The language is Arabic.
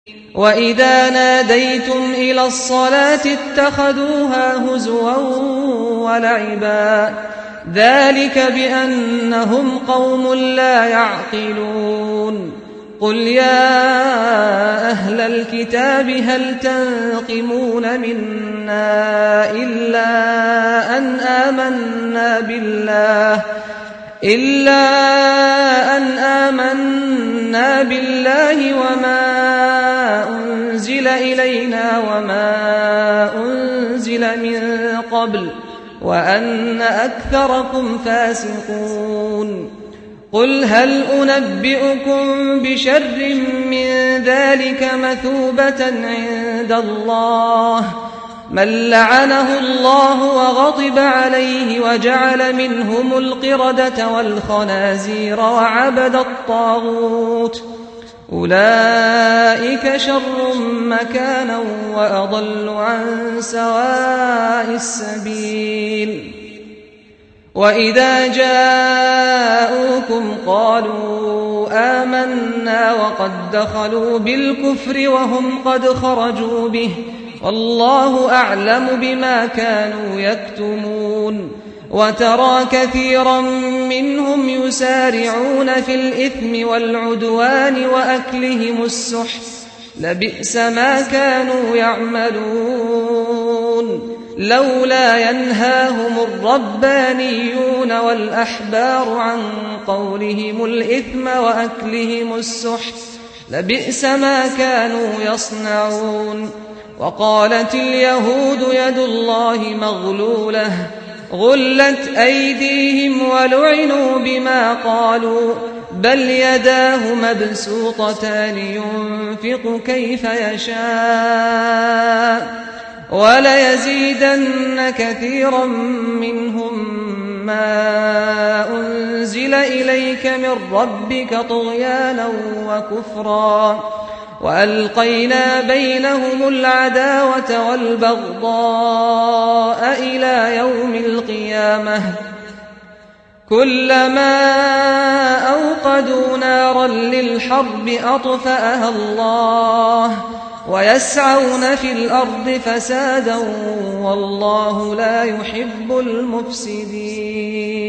وَإِذَا نَادَيْتُمْ إِلَى الصَّلَاةِ اتَّخَذُوهَا هُزُوًا وَلَعِبًا ذَلِكَ بِأَنَّهُمْ قَوْمٌ لَّا يَعْقِلُونَ قُلْ يَا أَهْلَ الْكِتَابِ هَلْ تَنقِمُونَ مِنَّا إِلَّا أَنْ آمَنَّا بِاللَّهِ وَمَا أُنزِلَ إِلَيْنَا وَمَا أُنزِلَ مِن قَبْلُ وَأَنَّ أَكْثَرَكُمْ فَاسِقُونَ قُلْ هَلْ أُنَبِّئُكُم بِشَرٍّ مِّن ذَلِكَ مَثُوبَةً عِندَ اللَّهِ مَن لَّعَنَهُ اللَّهُ وَغَضِبَ عَلَيْهِ وَجَعَلَ مِنْهُمُ الْقِرَدَةَ وَالْخَنَازِيرَ وَعَبَدَ الطَّاغُوتَ أُولَٰئِكَ شَرٌّ مَّكَانًا وَأَضَلُّ عَن سَوَاءِ السَّبِيلِ وَإِذَا جَاءُوكُمْ قَالُوا آمَنَّا وَقَدْ دَخَلُوا بِالْكُفْرِ وَهُمْ قَدْ خَرَجُوا بِهِ وَاللَّهُ أَعْلَمُ بِمَا كَانُوا يَكْتُمُونَ وَتَرَىٰ كَثِيرًا مِّنْهُمْ يُسَارِعُونَ فِي الْإِثْمِ وَالْعُدْوَانِ وَأَكْلِهِمُ السُّحْتَ لَبِئْسَ مَا كَانُوا يَعْمَلُونَ لولا ينهاهم الربانيون والأحبار عن قولهم الإثم وأكلهم السحت لبئس ما كانوا يصنعون وقالت اليهود يد الله مغلولة غلت أيديهم ولعنوا بما قالوا بل يداه مبسوطتان ينفق كيف يشاء وليزيدن كثيرا منهم ما أنزل إليك من ربك طغيانا وكفرا وألقينا بينهم العداوة والبغضاء إلى يوم القيامة كلما أوقدوا نارا للحرب أطفأها الله ويسعون في الأرض فسادا والله لا يحب المفسدين